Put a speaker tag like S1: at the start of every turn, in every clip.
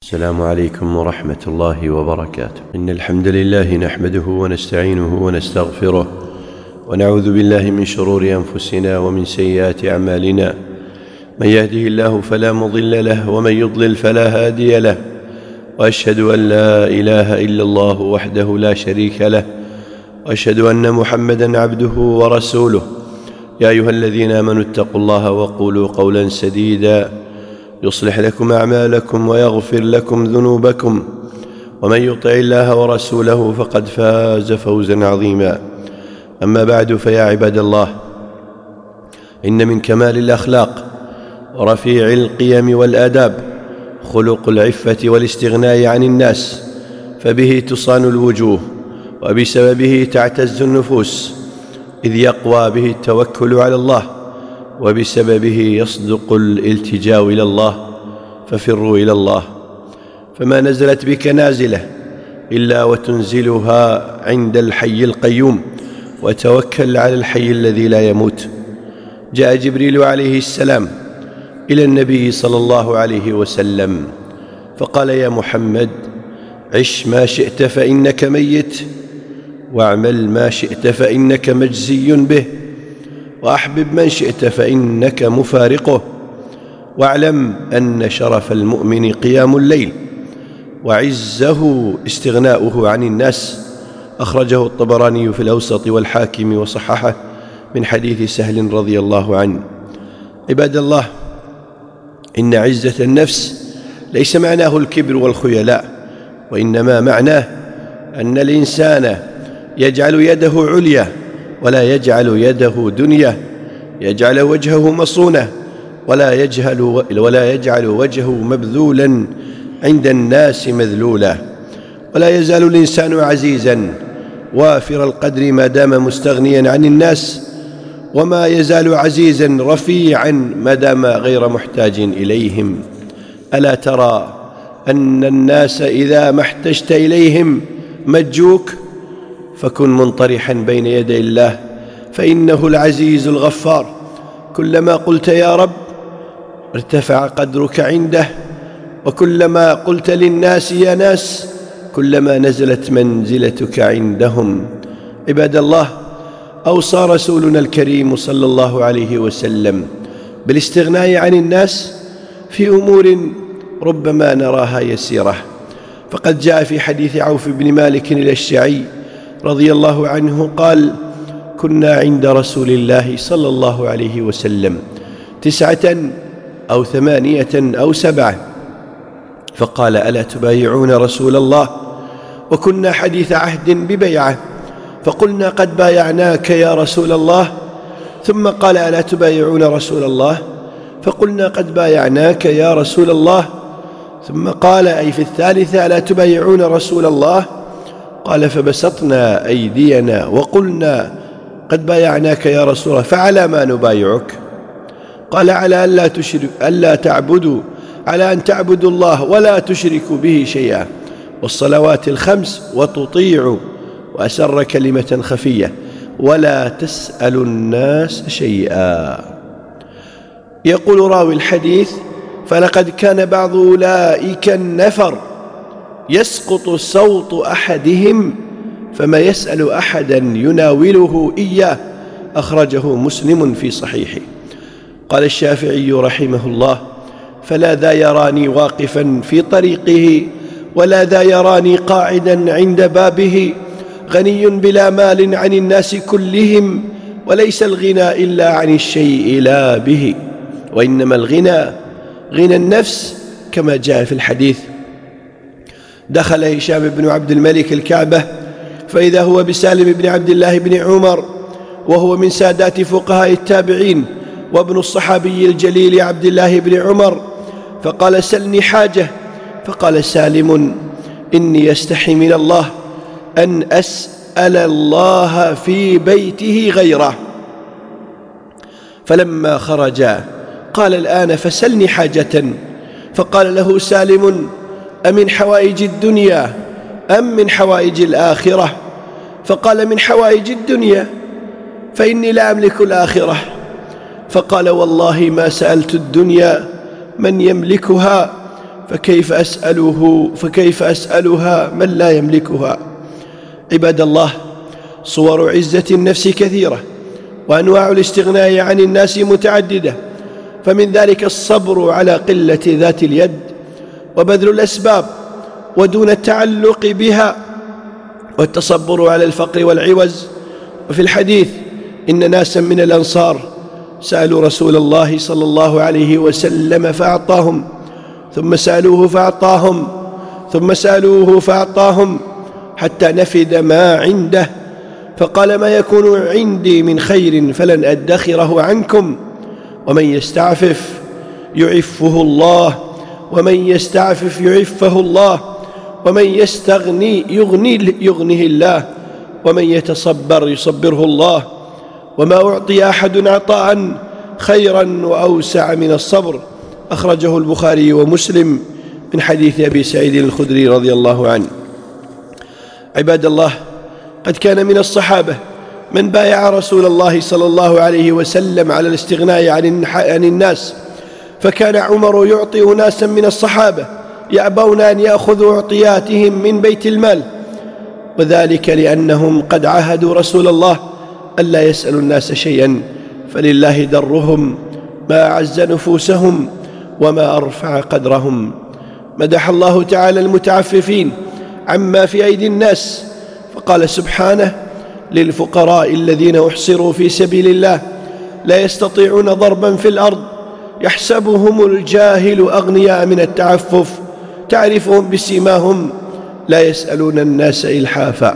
S1: السلام عليكم ورحمة الله وبركاته. إن الحمد لله نحمده ونستعينه ونستغفره ونعوذ بالله من شرور أنفسنا ومن سيئات أعمالنا. من يهده الله فلا مضل له ومن يضلل فلا هادي له، وأشهد أن لا إله إلا الله وحده لا شريك له، وأشهد أن محمدا عبده ورسوله. يا أيها الذين آمنوا اتقوا الله وقولوا قولا سديدا يصلح لكم أعمالكم ويغفر لكم ذنوبكم، ومن يطع الله ورسوله فقد فاز فوزا عظيما. أما بعد، فيا عباد الله، إن من كمال الأخلاق ورفيع القيم والآداب خلق العفة والاستغناء عن الناس، فبه تصان الوجوه وبسببه تعتز النفوس، إذ يقوى به التوكل على الله، وبسببه يصدق الالتجاء إلى الله، ففروا إلى الله. فما نزلت بك نازلة إلا وتنزلها عند الحي القيوم، وتوكل على الحي الذي لا يموت. جاء جبريل عليه السلام إلى النبي صلى الله عليه وسلم فقال: يا محمد، عش ما شئت فإنك ميت، واعمل ما شئت فإنك مجزي به، وأحبب من شئت فإنك مفارقه، واعلم أن شرف المؤمن قيام الليل، وعزه استغناؤه عن الناس. أخرجه الطبراني في الأوسط والحاكم وصححه من حديث سهل رضي الله عنه. عباد الله، إن عزة النفس ليس معناه الكبر والخيلاء، وإنما معناه أن الإنسان يجعل يده عليا ولا يجعل يده دنيا، يجعل وجهه مصونة ولا يجعل وجهه مبذولا عند الناس مذلولا. ولا يزال الإنسان عزيزا وافر القدر ما دام مستغنيا عن الناس، وما يزال عزيزا رفيعا ما دام غير محتاج إليهم. ألا ترى أن الناس إذا ما احتجت إليهم مجوك؟ فكن منطرحا بين يدي الله، فإنه العزيز الغفار. كلما قلت يا رب ارتفع قدرك عنده، وكلما قلت للناس يا ناس كلما نزلت منزلتك عندهم. عباد الله، أوصى رسولنا الكريم صلى الله عليه وسلم بالاستغناء عن الناس في أمور ربما نراها يسيرة، فقد جاء في حديث عوف بن مالك الأشجعي رضي الله عنه قال: كنا عند رسول الله صلى الله عليه وسلم 9 أو 8 أو 7، فقال: ألا تبايعون رسول الله؟ وكنا حديث عهد ببيعة، فقلنا: قد بايعناك يا رسول الله. ثم قال: ألا تبايعون رسول الله؟ فقلنا: قد بايعناك يا رسول الله. ثم قال، أي في الثالثة: ألا تبايعون رسول الله؟ قال: فبسطنا أيدينا وقلنا: قد بايعناك يا رسول الله، فعلى ما نبايعك؟ قال: على أن تعبدوا الله ولا تشركوا به شيئا، والصلوات الخمس، وتطيعوا، وأسر كلمة خفية، ولا تسألوا الناس شيئا. يقول راوي الحديث: فلقد كان بعض أولئك النفر يسقط صوت أحدهم فما يسأل أحدا يناوله إياه. أخرجه مسلم في صحيحه. قال الشافعي رحمه الله: فلا ذا يراني واقفا في طريقه، ولا ذا يراني قاعدا عند بابه، غني بلا مال عن الناس كلهم، وليس الغنى إلا عن الشيء لا به، وإنما الغنى غنى النفس، كما جاء في الحديث: دخل هشام بن عبد الملك الكعبة فإذا هو بسالم بن عبد الله بن عمر، وهو من سادات فقهاء التابعين وابن الصحابي الجليل عبد الله بن عمر، فقال: سلني حاجة. فقال سالم: إني أستحي من الله أن أسأل الله في بيته غيره. فلما خرج قال: الآن فسلني حاجة. فقال له سالم: أمن حوائج الدنيا أم من حوائج الآخرة؟ فقال: من حوائج الدنيا، فإني لا أملك الآخرة. فقال: والله ما سألت الدنيا من يملكها، فكيف أسألها من لا يملكها؟ عباد الله، صور عزة النفس كثيرة، وأنواع الاستغناء عن الناس متعددة، فمن ذلك الصبر على قلة ذات اليد وبذل الأسباب ودون التعلق بها، والتصبر على الفقر والعوز. وفي الحديث إن ناسا من الأنصار سألوا رسول الله صلى الله عليه وسلم فأعطاهم، ثم سألوه فأعطاهم، ثم سألوه فأعطاهم، حتى نفد ما عنده، فقال: ما يكون عندي من خير فلن أدخره عنكم، ومن يستعفف يعفه الله، ومن يستعفف يعفه الله، ومن يستغني يغنيه الله، ومن يتصبر يصبره الله، وما أعطي أحد عطاء خيرا وأوسع من الصبر. أخرجه البخاري ومسلم من حديث أبي سعيد الخدري رضي الله عنه. عباد الله، قد كان من الصحابة من بايع رسول الله صلى الله عليه وسلم على الاستغناء عن الناس، فكان عمر يعطي ناسا من الصحابة يأبون أن يأخذوا عطياتهم من بيت المال، وذلك لأنهم قد عاهدوا رسول الله ألا يسألوا الناس شيئا، فلله درهم ما أعز نفوسهم وما أرفع قدرهم. مدح الله تعالى المتعففين عما في أيدي الناس، فقال سبحانه: للفقراء الذين أحصروا في سبيل الله لا يستطيعون ضربا في الأرض يحسبهم الجاهل أغنياء من التعفف تعرفهم بسيماهم لا يسألون الناس إلحافا.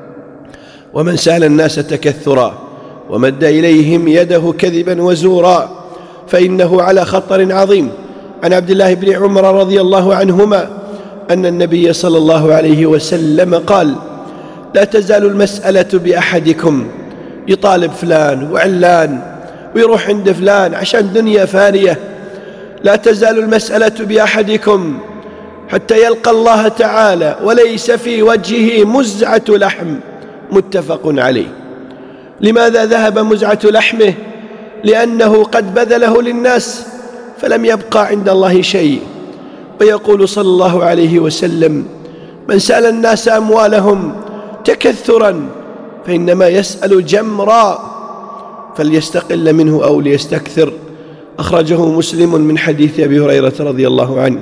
S1: ومن سأل الناس تكثرا ومد إليهم يده كذبا وزورا فإنه على خطر عظيم. عن عبد الله بن عمر رضي الله عنهما أن النبي صلى الله عليه وسلم قال: لا تزال المسألة بأحدكم، يطالب فلان وعلان ويروح عند فلان عشان دنيا فانية، لا تزال المسألة بأحدكم حتى يلقى الله تعالى وليس في وجهه مزعة لحم. متفق عليه. لماذا ذهب مزعة لحمه؟ لأنه قد بذله للناس فلم يبقى عند الله شيء. ويقول صلى الله عليه وسلم: من سأل الناس أموالهم تكثرا فإنما يسأل جمرا، فليستقل منه أو ليستكثر. أخرجه مسلم من حديث أبي هريرة رضي الله عنه.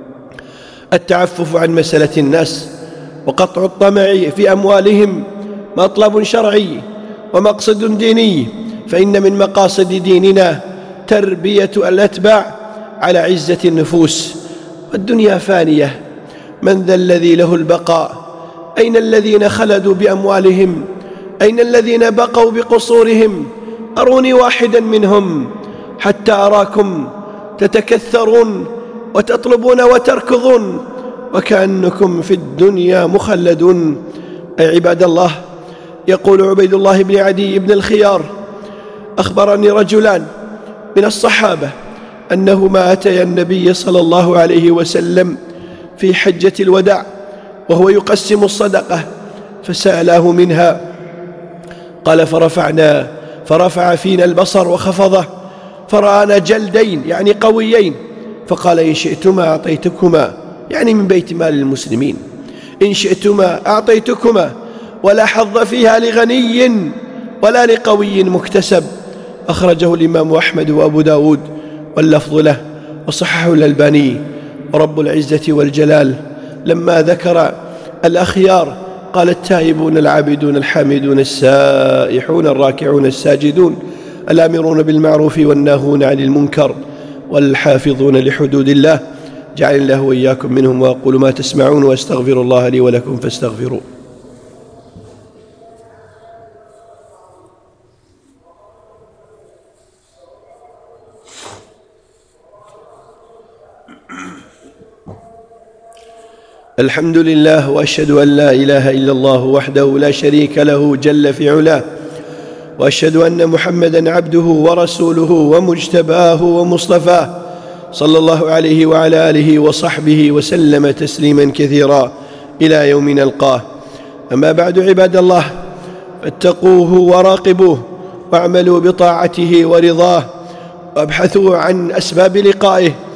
S1: التعفف عن مسألة الناس وقطع الطمع في أموالهم مطلب شرعي ومقصد ديني، فإن من مقاصد ديننا تربية الأتباع على عزة النفوس، والدنيا فانية، من ذا الذي له البقاء؟ أين الذين خلدوا بأموالهم؟ أين الذين بقوا بقصورهم؟ أروني واحدا منهم حتى أراكم تتكثرون وتطلبون وتركضون وكأنكم في الدنيا مخلدون. أي عباد الله، يقول عبيد الله بن عدي بن الخيار: أخبرني رجلان من الصحابة أنهما أتيا النبي صلى الله عليه وسلم في حجة الوداع وهو يقسم الصدقة، فسألاه منها. قال: فرفع فينا البصر وخفضه، فرآنا جلدين يعني قويين، فقال: إن شئتما أعطيتكما، يعني من بيت مال المسلمين، إن شئتما أعطيتكما، ولا حظ فيها لغني ولا لقوي مكتسب. أخرجه الإمام أحمد وأبو داود واللفظ له، وصححه الألباني. ورب العزة والجلال لما ذكر الأخيار قال: التائبون العابدون الحامدون السائحون الراكعون الساجدون الآمرون بالمعروف والناهون عن المنكر والحافظون لحدود الله. جعل الله وإياكم منهم. وأقول ما تسمعون وأستغفر الله لي ولكم فاستغفروه. الحمد لله، وأشهد أن لا إله إلا الله وحده لا شريك له جل في علاه، وأشهد أن محمدًا عبده ورسوله ومجتباه ومصطفاه، صلى الله عليه وعلى آله وصحبه وسلم تسليمًا كثيرا إلى يوم نلقاه. أما بعد، عباد الله، فاتقوه وراقبوه واعملوا بطاعته ورضاه، وابحثوا عن أسباب لقائه،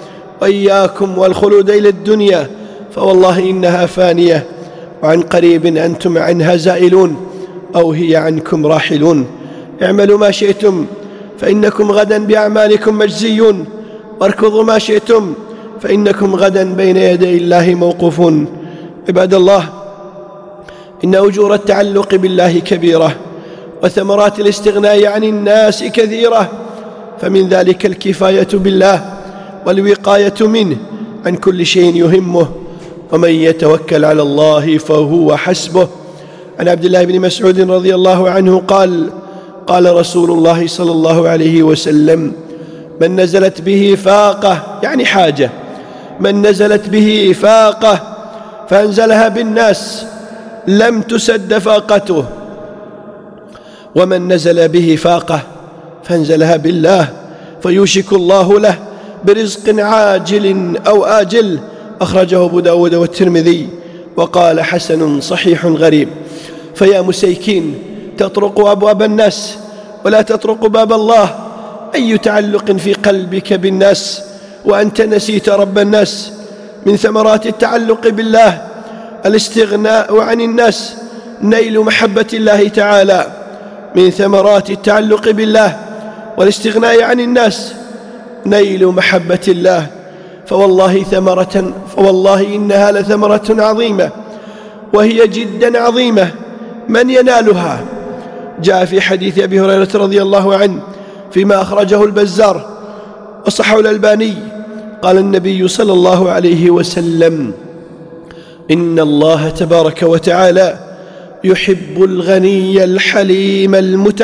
S1: وإياكم والخلود إلى الدنيا، فوالله إنها فانية، وعن قريب أنتم عنها زائلون أو هي عنكم راحلون. اعملوا ما شئتم فإنكم غدا بأعمالكم مجزيون، واركضوا ما شئتم فإنكم غدا بين يدي الله موقوفون. عباد الله، إن أجور التعلق بالله كبيرة، وثمرات الاستغناء عن الناس كثيرة، فمن ذلك الكفاية بالله والوقاية منه عن كل شيء يهمه، ومن يتوكل على الله فهو حسبه. عن عبد الله بن مسعود رضي الله عنه قال: قال رسول الله صلى الله عليه وسلم: من نزلت به فاقة، يعني حاجة، من نزلت به فاقة فأنزلها بالناس لم تسد فاقته، ومن نزل به فاقة فأنزلها بالله فيوشك الله له برزق عاجل أو آجل. أخرجه أبو داود والترمذي وقال: حسن صحيح غريب. فيا مسيكين، تطرق أبواب الناس ولا تطرق باب الله. أي تعلق في قلبك بالناس وأنت نسيت رب الناس. من ثمرات التعلق بالله الاستغناء عن الناس، نيل محبة الله تعالى. من ثمرات التعلق بالله والاستغناء عن الناس نيل محبة الله، فوالله إنها لثمرة عظيمة، وهي جدا عظيمة. من ينالها؟ جاء في حديث أبي هريرة رضي الله عنه فيما أخرجه البزار وصححه الألباني، قال النبي صلى الله عليه وسلم: إن الله تبارك وتعالى يحب الغني الحليم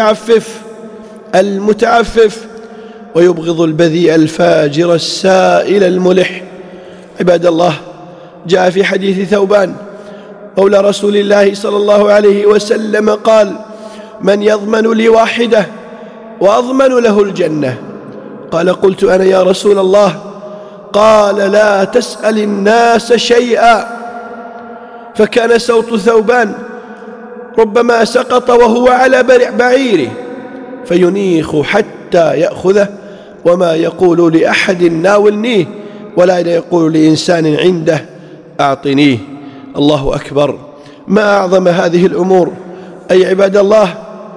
S1: المتعفف، ويبغض البذيء الفاجر السائل الملح. عباد الله، جاء في حديث ثوبان مولى رسول الله صلى الله عليه وسلم قال: من يضمن لي واحدة وأضمن له الجنة؟ قال: قلت أنا يا رسول الله. قال: لا تسأل الناس شيئا. فكان صوت ثوبان ربما سقط وهو على بعيره فينيخ حتى يأخذه، وما يقول لأحد ناولنيه، ولا يقول لإنسان عنده أعطنيه. الله أكبر، ما أعظم هذه الأمور. أي عباد الله،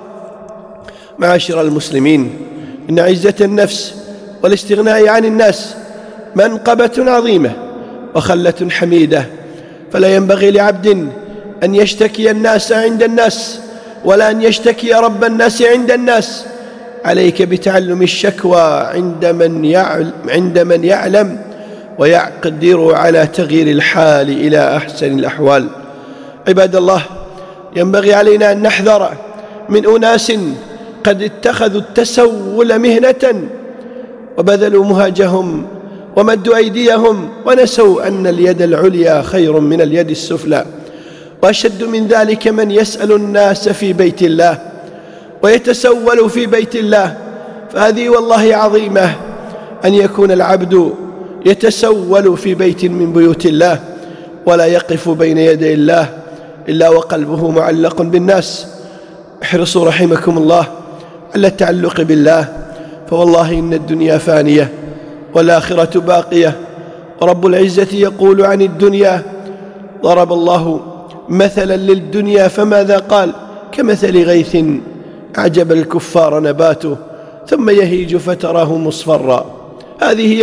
S1: معاشر المسلمين، إن عزة النفس والاستغناء عن الناس منقبة عظيمة وخلة حميدة، فلا ينبغي لعبد أن يشتكي الناس عند الناس، ولا أن يشتكي رب الناس عند الناس. عليك بتعلم الشكوى عند من يعلم ويقدر على تغيير الحال إلى أحسن الأحوال. عباد الله، ينبغي علينا أن نحذر من أناس قد اتخذوا التسول مهنة وبذلوا مهجهم ومدوا أيديهم ونسوا أن اليد العليا خير من اليد السفلى. وأشد من ذلك من يسأل الناس في بيت الله ويتسول في بيت الله، فهذه والله عظيمة أن يكون العبد يتسول في بيت من بيوت الله ولا يقف بين يدي الله إلا وقلبه معلق بالناس. احرصوا رحمكم الله على التعلق بالله، فوالله إن الدنيا فانية والآخرة باقية. ورب العزة يقول عن الدنيا: ضرب الله مثلا للدنيا فماذا قال؟ كمثل غيث أعجب الكفار نباته ثم يهيج فتراه مصفرا. هذه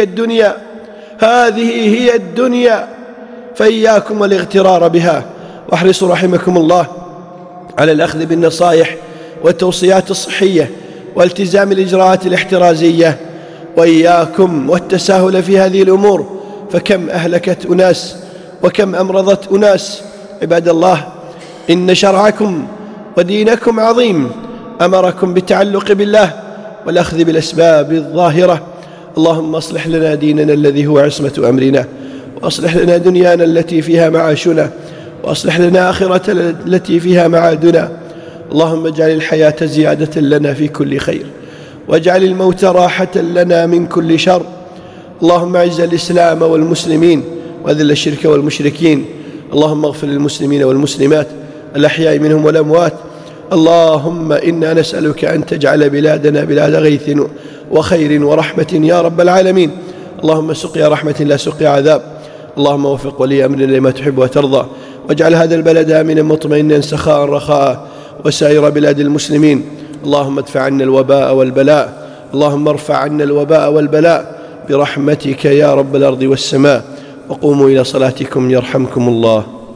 S1: هي الدنيا، فإياكم والاغترار بها. واحرصوا رحمكم الله على الأخذ بالنصائح والتوصيات الصحية والتزام الإجراءات الاحترازية، وإياكم والتساهل في هذه الأمور، فكم أهلكت أناس وكم أمرضت أناس. عباد الله، إن شرعكم ودينكم عظيم، أمركم بالتعلق بالله والأخذ بالأسباب الظاهرة. اللهم اصلح لنا ديننا الذي هو عصمة أمرنا، وأصلح لنا دنيانا التي فيها معاشنا، وأصلح لنا آخرة التي فيها معادنا. اللهم اجعل الحياة زيادة لنا في كل خير، واجعل الموت راحة لنا من كل شر. اللهم اعز الإسلام والمسلمين وأذل الشرك والمشركين. اللهم اغفر للمسلمين والمسلمات الأحياء منهم والأموات. اللهم إنا نسألك أن تجعل بلادنا بلاد غيث وخير ورحمة يا رب العالمين. اللهم سقيا رحمة لا سقيا عذاب. اللهم وفق ولي أمرنا لما تحب وترضى، واجعل هذا البلد آمنا مطمئنا سخاء رخاء، وسائر بلاد المسلمين. اللهم ادفع عنا الوباء والبلاء، اللهم ارفع عنا الوباء والبلاء برحمتك يا رب الأرض والسماء. وقوموا إلى صلاتكم يرحمكم الله.